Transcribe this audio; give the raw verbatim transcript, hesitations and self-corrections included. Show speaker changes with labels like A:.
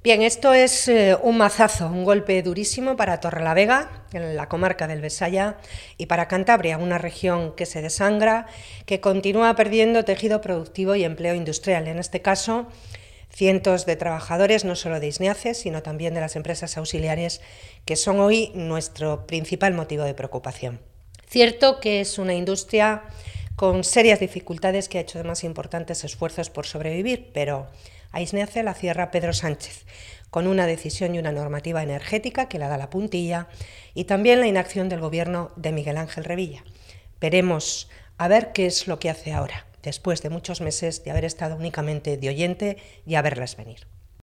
A: Bien, esto es eh, un mazazo, un golpe durísimo para Torrelavega, en la comarca del Besaya, y para Cantabria, una región que se desangra, que continúa perdiendo tejido productivo y empleo industrial. En este caso, cientos de trabajadores, no solo de Isniace, sino también de las empresas auxiliares, que son hoy nuestro principal motivo de preocupación. Cierto que es una industria con serias dificultades que ha hecho además importantes esfuerzos por sobrevivir, pero a Isniace la cierra Pedro Sánchez, con una decisión y una normativa energética que la da la puntilla, y también la inacción del gobierno de Miguel Ángel Revilla. Veremos a ver qué es lo que hace ahora, después de muchos meses de haber estado únicamente de oyente y a verlas venir.